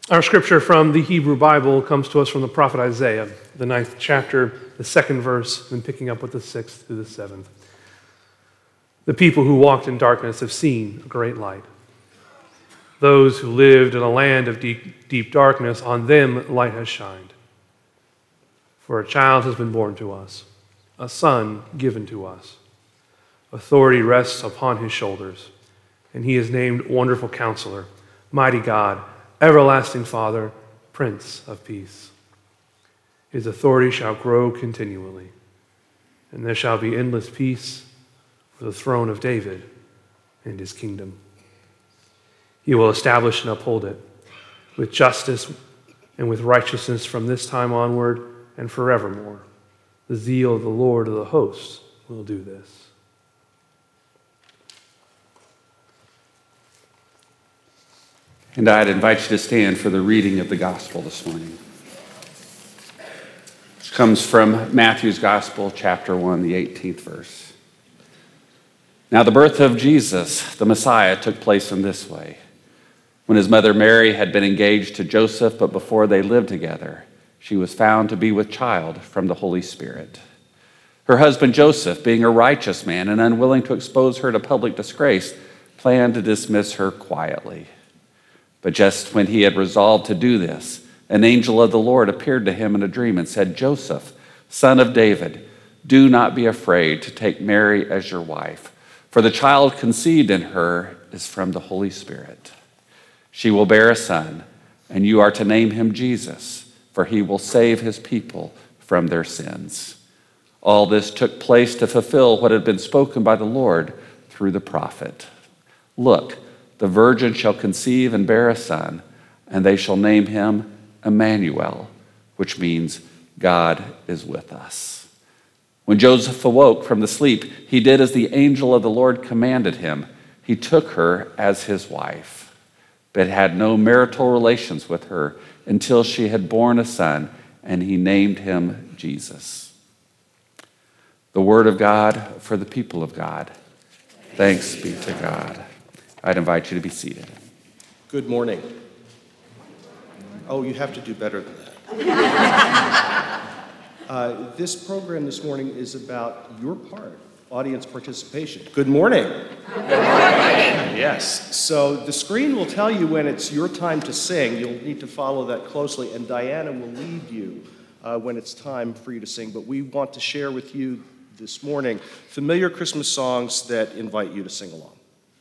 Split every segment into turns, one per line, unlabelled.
Our scripture from the Hebrew Bible comes to us from the prophet Isaiah, the 9th chapter, the 2nd verse, and picking up with the 6th through the 7th. The people who walked in darkness have seen a great light. Those who lived in a land of deep darkness, on them light has shined. For a child has been born to us, a son given to us. Authority rests upon his shoulders, and he is named Wonderful Counselor, Mighty God, Everlasting Father, Prince of Peace. His authority shall grow continually, and there shall be endless peace for the throne of David and his kingdom. He will establish and uphold it with justice and with righteousness from this time onward and forevermore. The zeal of the Lord of the hosts will do this.
And I'd invite you to stand for the reading of the gospel this morning. This comes from Matthew's Gospel, chapter 1, the 18th verse. Now the birth of Jesus, the Messiah, took place in this way. When his mother Mary had been engaged to Joseph, but before they lived together, she was found to be with child from the Holy Spirit. Her husband Joseph, being a righteous man and unwilling to expose her to public disgrace, planned to dismiss her quietly. But just when he had resolved to do this, an angel of the Lord appeared to him in a dream and said, Joseph, son of David, do not be afraid to take Mary as your wife, for the child conceived in her is from the Holy Spirit. She will bear a son, and you are to name him Jesus, for he will save his people from their sins. All this took place to fulfill what had been spoken by the Lord through the prophet. Look, the virgin shall conceive and bear a son, and they shall name him Emmanuel, which means God is with us. When Joseph awoke from the sleep, he did as the angel of the Lord commanded him. He took her as his wife, but had no marital relations with her until she had borne a son, and he named him Jesus. The word of God for the people of God. Thanks be to God. I'd invite you to be seated.
Good morning. Oh, you have to do better than that. This program this morning is about your part, audience participation. Good morning. Good morning. Yes. So the screen will tell you when it's your time to sing. You'll need to follow that closely, and Diana will lead you when it's time for you to sing. But we want to share with you this morning familiar Christmas songs that invite you to sing along.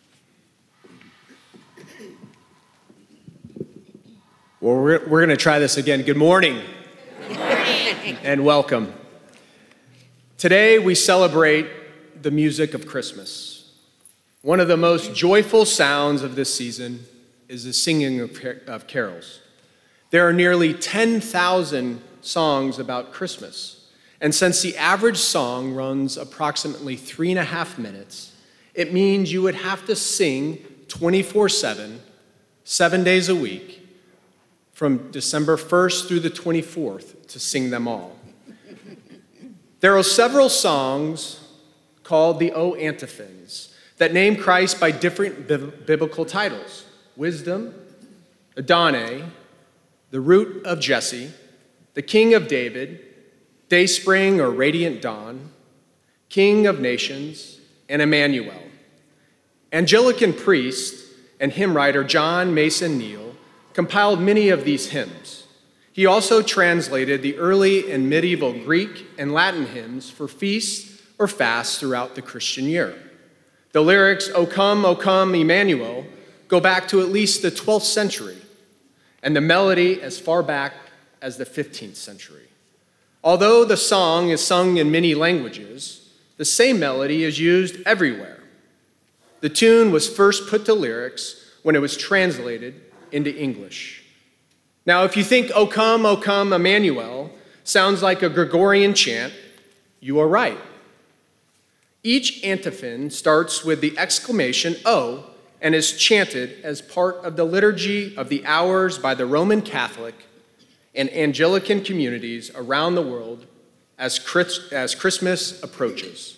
Well, we're going to try this again. Good morning. Good morning. And welcome. Today we celebrate the music of Christmas. One of the most joyful sounds of this season is the singing of carols. There are nearly 10,000 songs about Christmas. And since the average song runs approximately 3.5 minutes, it means you would have to sing 24/7, 7 days a week, from December 1st through the 24th to sing them all. There are several songs called the O Antiphons that name Christ by different biblical titles: Wisdom, Adonai, the Root of Jesse, the King of David, Dayspring or Radiant Dawn, King of Nations, and Emmanuel. Anglican priest and hymn writer John Mason Neal compiled many of these hymns. He also translated the early and medieval Greek and Latin hymns for feasts or fasts throughout the Christian year. The lyrics, O come, Emmanuel, go back to at least the 12th century, and the melody as far back as the 15th century. Although the song is sung in many languages, the same melody is used everywhere. The tune was first put to lyrics when it was translated into English. Now, if you think, O come, Emmanuel, sounds like a Gregorian chant, you are right. Each antiphon starts with the exclamation O and is chanted as part of the liturgy of the hours by the Roman Catholic and Anglican communities around the world as Christmas approaches.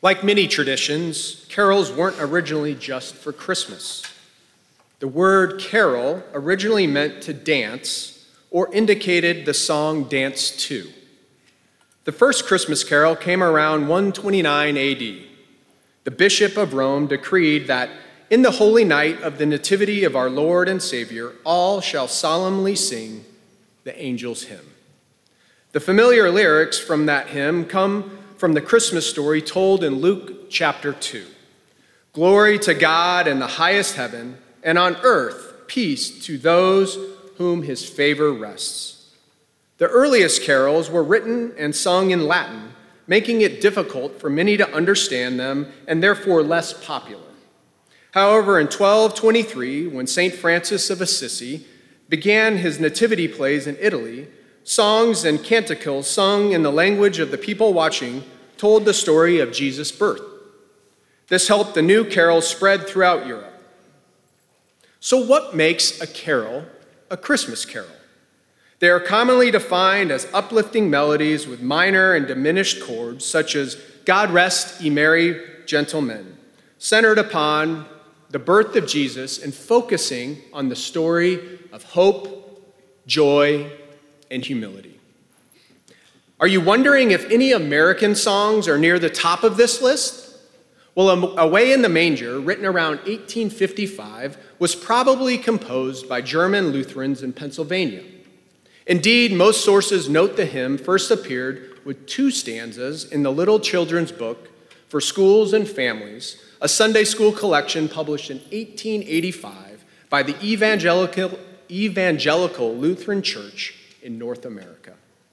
Like many traditions, carols weren't originally just for Christmas. The word carol originally meant to dance or indicated the song dance to. The first Christmas carol came around 129 AD. The Bishop of Rome decreed that in the holy night of the Nativity of our Lord and Savior, all shall solemnly sing the angel's hymn. The familiar lyrics from that hymn come from the Christmas story told in Luke chapter 2. Glory to God in the highest heaven, and on earth peace to those whom his favor rests. The earliest carols were written and sung in Latin, making it difficult for many to understand them and therefore less popular. However, in 1223, when St. Francis of Assisi began his nativity plays in Italy, songs and canticles sung in the language of the people watching told the story of Jesus' birth. This helped the new carols spread throughout Europe. So what makes a carol a Christmas carol? They are commonly defined as uplifting melodies with minor and diminished chords, such as God rest ye merry gentlemen, centered upon the birth of Jesus and focusing on the story of hope, joy, and humility. Are you wondering if any American songs are near the top of this list? Well, Away in the Manger, written around 1855, was probably composed by German Lutherans in Pennsylvania. Indeed, most sources note the hymn first appeared with 2 stanzas in the Little Children's Book for Schools and Families, a Sunday school collection published in 1885 by the Evangelical Lutheran Church in North America.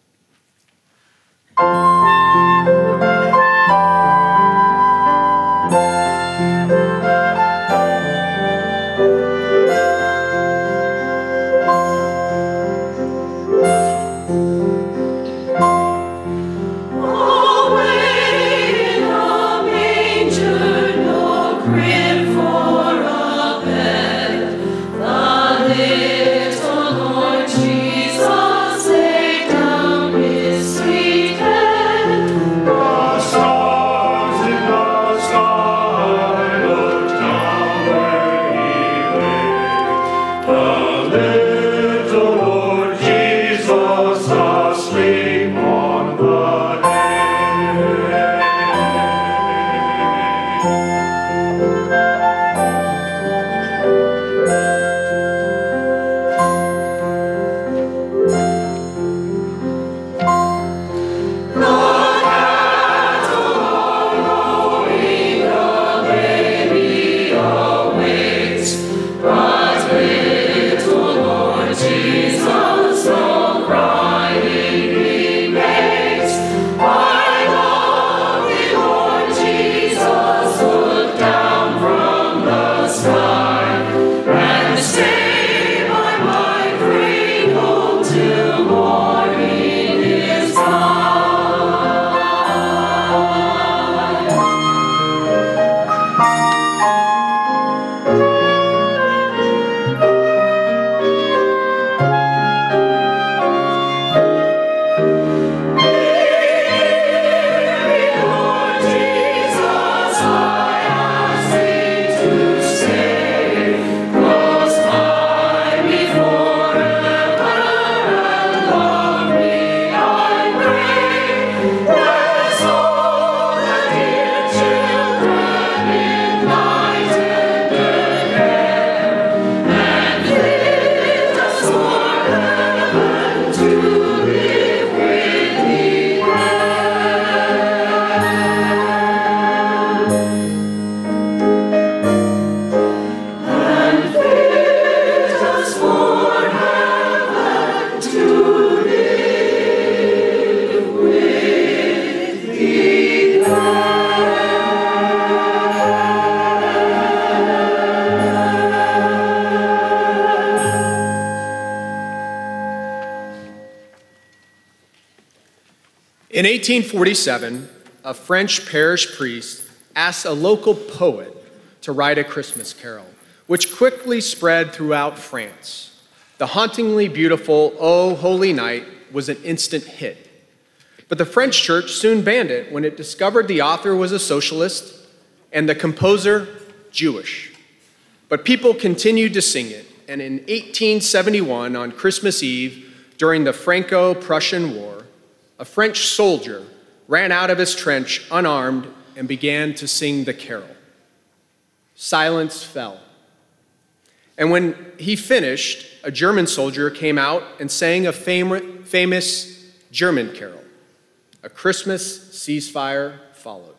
In 1847, a French parish priest asked a local poet to write a Christmas carol, which quickly spread throughout France. The hauntingly beautiful O Holy Night was an instant hit. But the French church soon banned it when it discovered the author was a socialist and the composer Jewish. But people continued to sing it, and in 1871, on Christmas Eve, during the Franco-Prussian War, a French soldier ran out of his trench unarmed and began to sing the carol. Silence fell. And when he finished, a German soldier came out and sang a famous German carol. A Christmas ceasefire followed.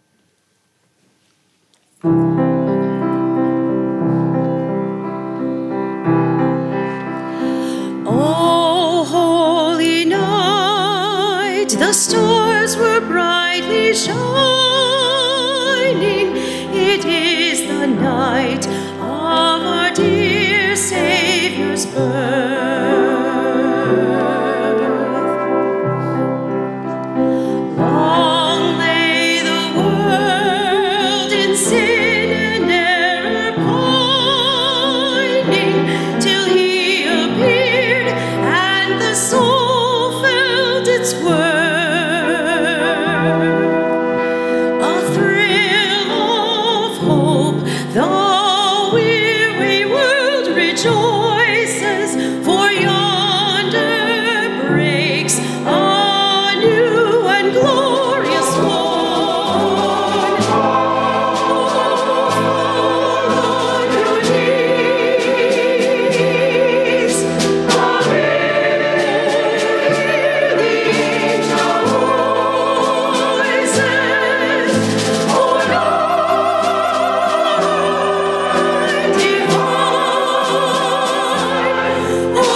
Oh, holy night, the stars were brightly shining. It is the night of our dear Savior's birth. Long lay the world in sin and error pining, till he appeared and the soul felt its worth. A thrill of hope, the weary world rejoices, for yonder breaks a new and glorious morn. Oh, fall on your knees. Hear the angel voices. Oh, night divine. Oh,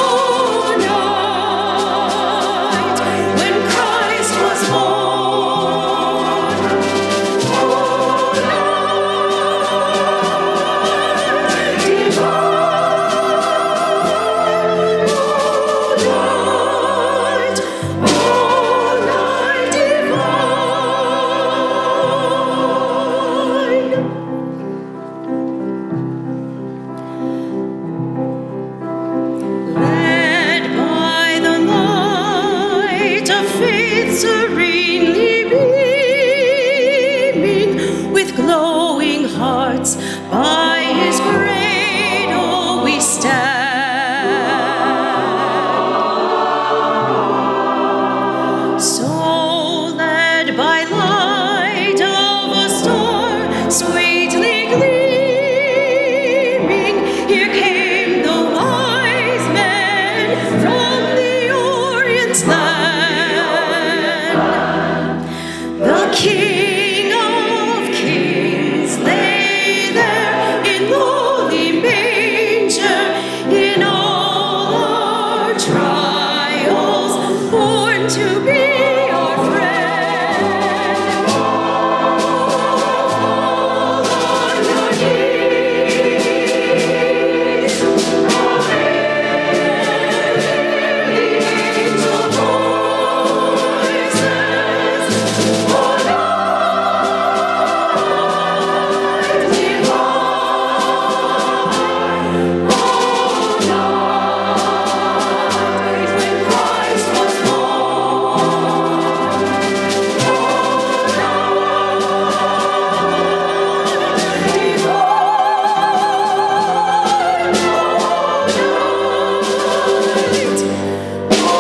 night when Christ was born. Oh, night divine. Oh, night divine. Led by the light of faith serenely beaming, with glowing hearts by his cradle we stand. So led by light of a star sweetly gleaming, here came the wise men from the Orient's land. The King of Kings lay there in lowly manger, in all our trials, born to be our friend. Oh, fall on your knees. Oh, hear the angel voices. Oh, night divine. Oh, night when Christ was born. Oh, night divine. Oh,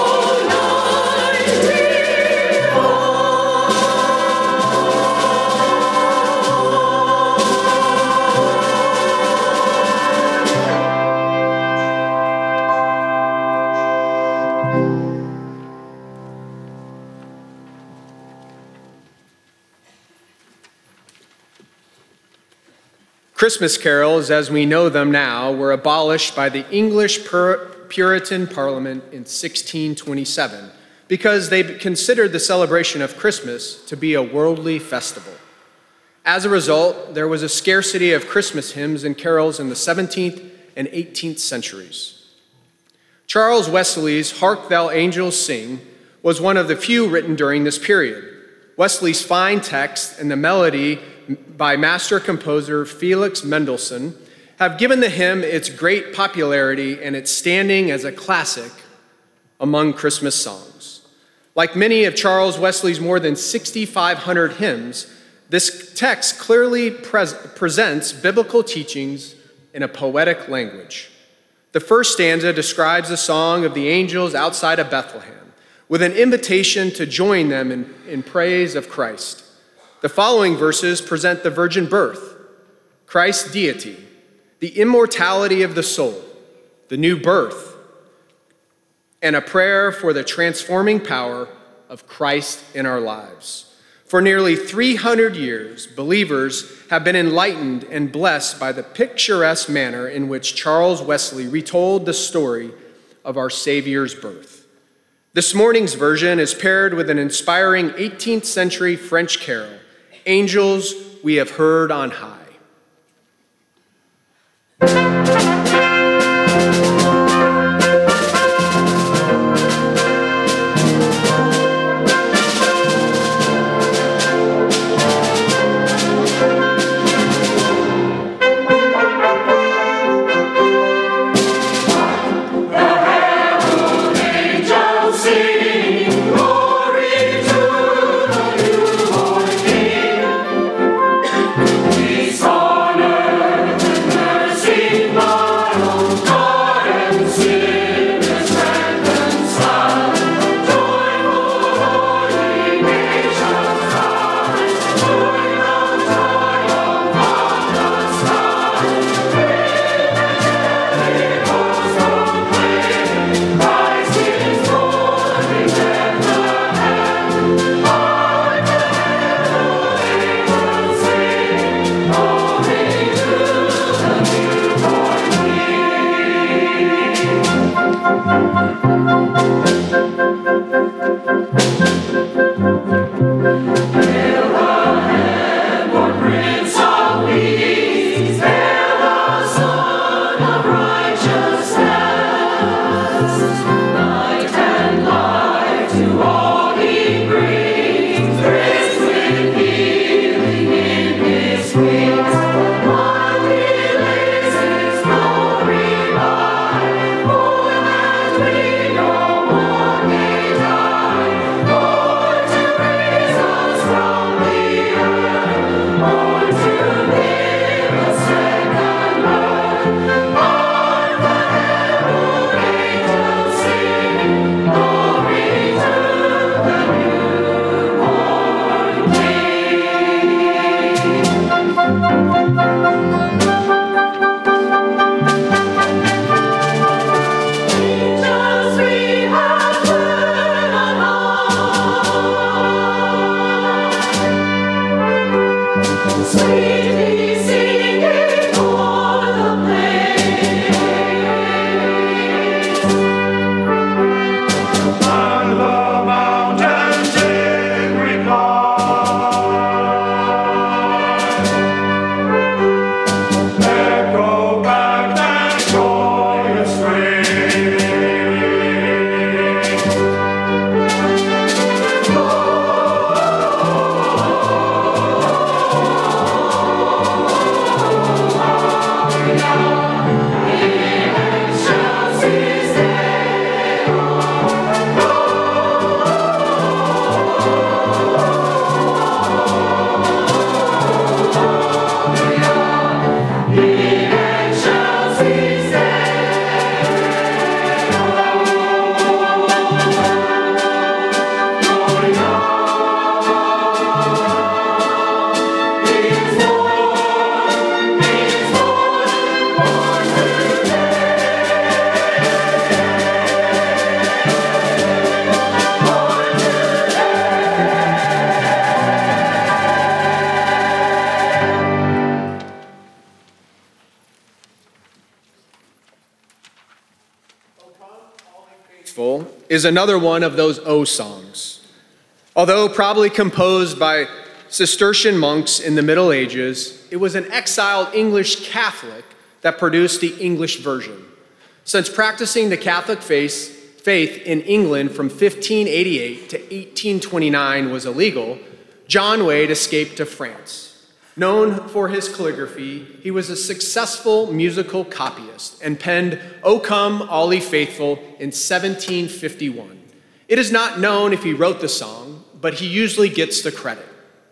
Christmas carols, as we know them now, were abolished by the English Puritan Parliament in 1627 because they considered the celebration of Christmas to be a worldly festival. As a result, there was a scarcity of Christmas hymns and carols in the 17th and 18th centuries. Charles Wesley's Hark Thou Angels Sing was one of the few written during this period. Wesley's fine text and the melody by master composer Felix Mendelssohn have given the hymn its great popularity and its standing as a classic among Christmas songs. Like many of Charles Wesley's more than 6,500 hymns, this text clearly presents biblical teachings in a poetic language. The first stanza describes the song of the angels outside of Bethlehem, with an invitation to join them in praise of Christ. The following verses present the virgin birth, Christ's deity, the immortality of the soul, the new birth, and a prayer for the transforming power of Christ in our lives. For nearly 300 years, believers have been enlightened and blessed by the picturesque manner in which Charles Wesley retold the story of our Savior's birth. This morning's version is paired with an inspiring 18th century French carol, Angels We Have Heard on High. Is another one of those O songs. Although probably composed by Cistercian monks in the Middle Ages, it was an exiled English Catholic that produced the English version. Since practicing the Catholic faith in England from 1588 to 1829 was illegal, John Wade escaped to France. Known for his calligraphy, he was a successful musical copyist and penned O Come All Ye Faithful in 1751, It is not known if he wrote the song, but he usually gets the credit.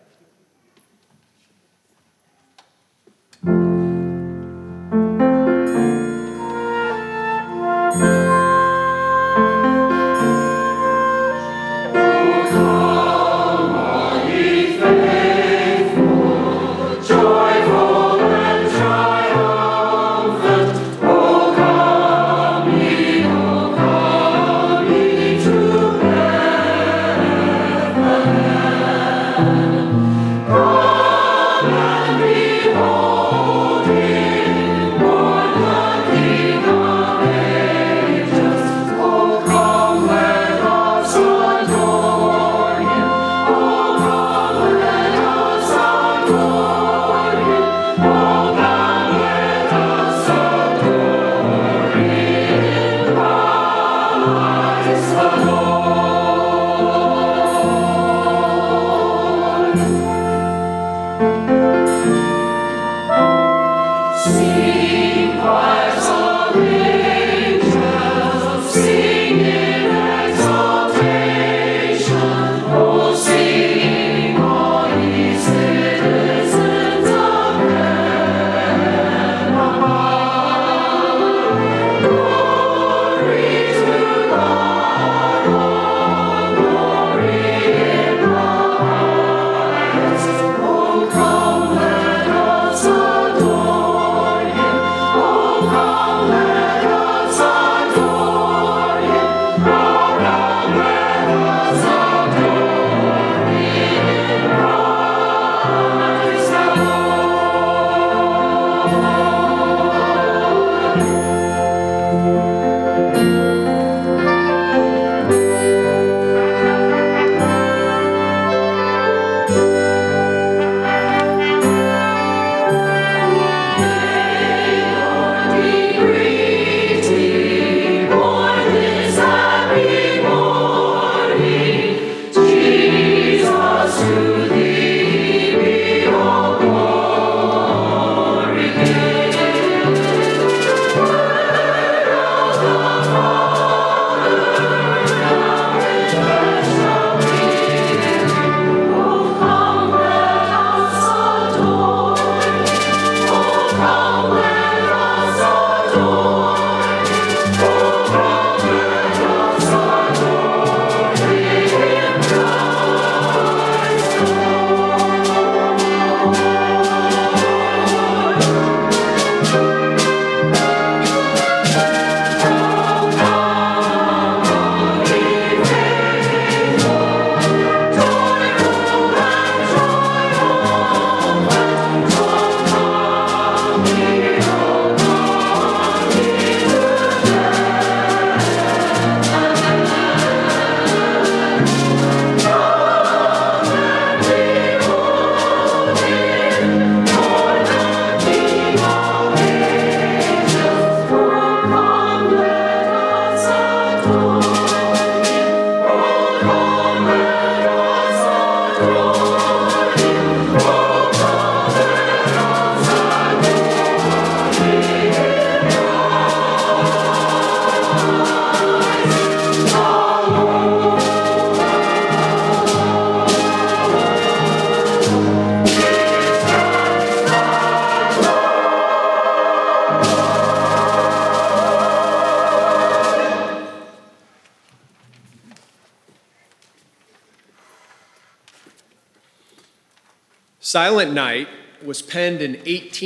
Silent Night was penned in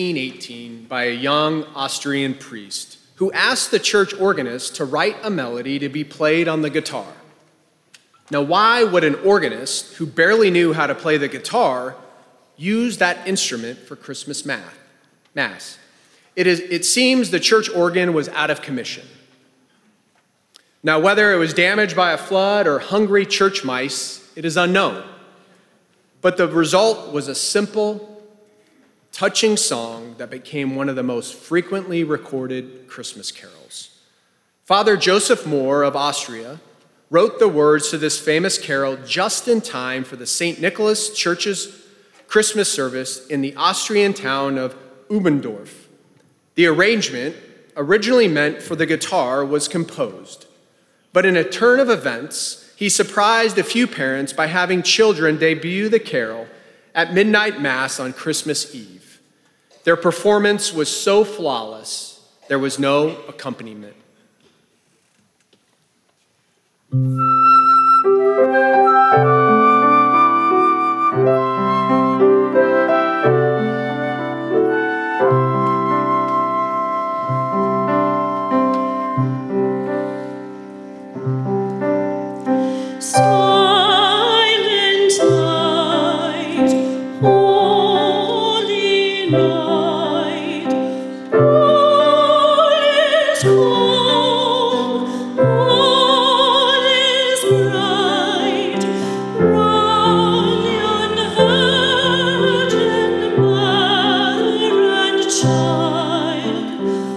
1818 by a young Austrian priest who asked the church organist to write a melody to be played on the guitar. Now, why would an organist who barely knew how to play the guitar use that instrument for Christmas Mass? It seems the church organ was out of commission. Now, whether it was damaged by a flood or hungry church mice, it is unknown. But the result was a simple, touching song that became one of the most frequently recorded Christmas carols. Father Joseph Mohr of Austria wrote the words to this famous carol just in time for the St. Nicholas Church's Christmas service in the Austrian town of Ubendorf. The arrangement, originally meant for the guitar, was composed, but in a turn of events, he surprised a few parents by having children debut the carol at midnight mass on Christmas Eve. Their performance was so flawless, there was no accompaniment.
Silent night, holy night, all is calm, all is bright. Round yon Virgin Mother and Child,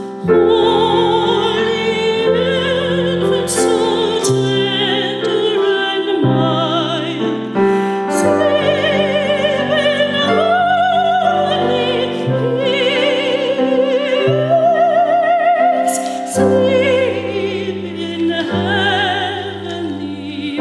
holy infant, so tender and mild, sleep in holy peace, sleep in heavenly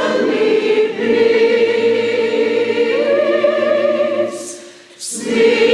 peace, sleep.